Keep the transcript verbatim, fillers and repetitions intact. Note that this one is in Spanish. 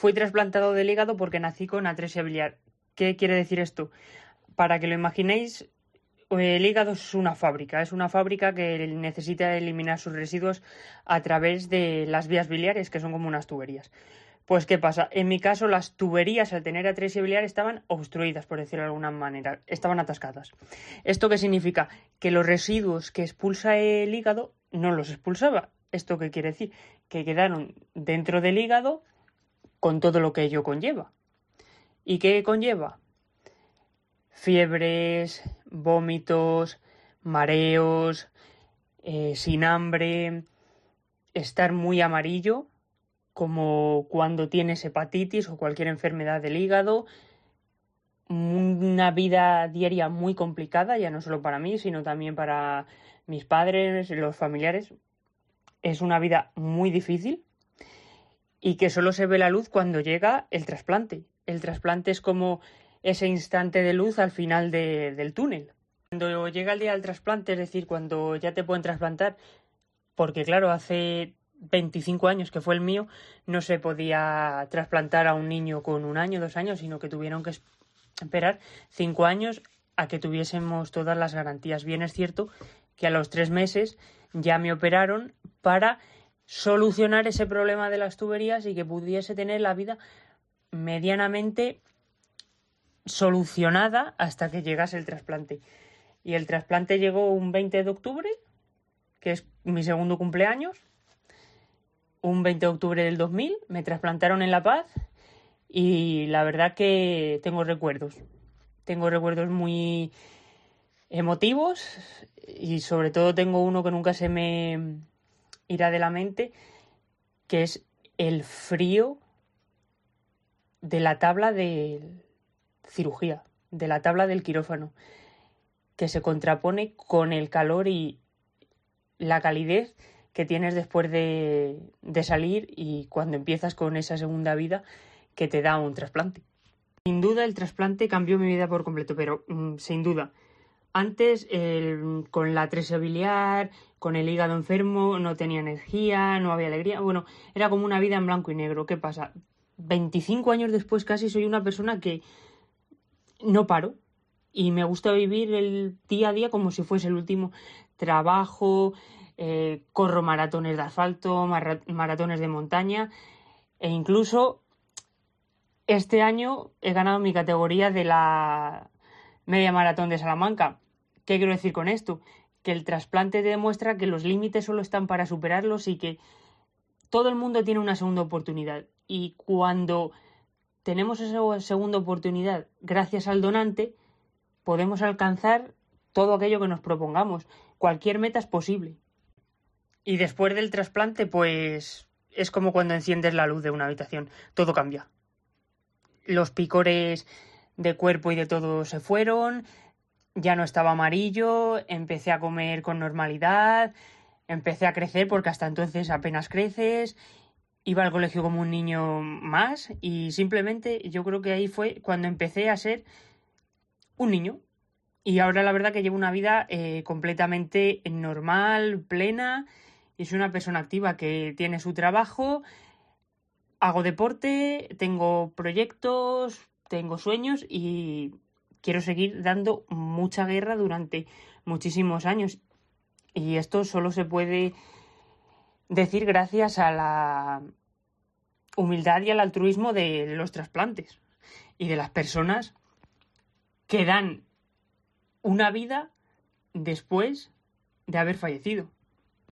fui trasplantado del hígado porque nací con atresia biliar. ¿Qué quiere decir esto? Para que lo imaginéis, el hígado es una fábrica, es una fábrica que necesita eliminar sus residuos a través de las vías biliares, que son como unas tuberías. Pues, ¿qué pasa? En mi caso, las tuberías, al tener atresia biliar, estaban obstruidas, por decirlo de alguna manera, estaban atascadas. ¿Esto qué significa? Que los residuos que expulsa el hígado no los expulsaba. ¿Esto qué quiere decir? Que quedaron dentro del hígado con todo lo que ello conlleva. ¿Y qué conlleva? Fiebres, vómitos, mareos, eh, sin hambre, estar muy amarillo, como cuando tienes hepatitis o cualquier enfermedad del hígado, una vida diaria muy complicada, ya no solo para mí, sino también para mis padres, los familiares. Es una vida muy difícil y que solo se ve la luz cuando llega el trasplante. El trasplante es como ese instante de luz al final de, del túnel. Cuando llega el día del trasplante, es decir, cuando ya te pueden trasplantar, porque claro, hace veinticinco años que fue el mío, no se podía trasplantar a un niño con un año, dos años, sino que tuvieron que esperar cinco años a que tuviésemos todas las garantías. Bien es cierto que a los tres meses ya me operaron para solucionar ese problema de las tuberías y que pudiese tener la vida medianamente solucionada hasta que llegase el trasplante. Y el trasplante llegó un veinte de octubre, que es mi segundo cumpleaños. Un veinte de octubre del dos mil me trasplantaron en La Paz y la verdad que tengo recuerdos. Tengo recuerdos muy emotivos y sobre todo tengo uno que nunca se me irá de la mente, que es el frío de la tabla de cirugía, de la tabla del quirófano, que se contrapone con el calor y la calidez que tienes después de, de salir y cuando empiezas con esa segunda vida que te da un trasplante. Sin duda el trasplante cambió mi vida por completo, pero mmm, sin duda. Antes, el, con la atresia biliar, con el hígado enfermo, no tenía energía, no había alegría. Bueno, era como una vida en blanco y negro. ¿Qué pasa? veinticinco años después casi soy una persona que no paro y me gusta vivir el día a día como si fuese el último. Trabajo, eh, corro maratones de asfalto, mar- maratones de montaña e incluso este año he ganado mi categoría de la media maratón de Salamanca. ¿Qué quiero decir con esto? Que el trasplante te demuestra que los límites solo están para superarlos y que todo el mundo tiene una segunda oportunidad. Y cuando tenemos esa segunda oportunidad gracias al donante, podemos alcanzar todo aquello que nos propongamos. Cualquier meta es posible. Y después del trasplante, pues es como cuando enciendes la luz de una habitación. Todo cambia. Los picores de cuerpo y de todo se fueron. Ya no estaba amarillo. Empecé a comer con normalidad. Empecé a crecer porque hasta entonces apenas creces. Iba al colegio como un niño más. Y simplemente yo creo que ahí fue cuando empecé a ser un niño. Y ahora la verdad que llevo una vida eh, completamente normal, plena, y soy una persona activa que tiene su trabajo, hago deporte, tengo proyectos, tengo sueños y quiero seguir dando mucha guerra durante muchísimos años. Y esto solo se puede decir gracias a la humildad y al altruismo de los trasplantes y de las personas que dan una vida después de haber fallecido.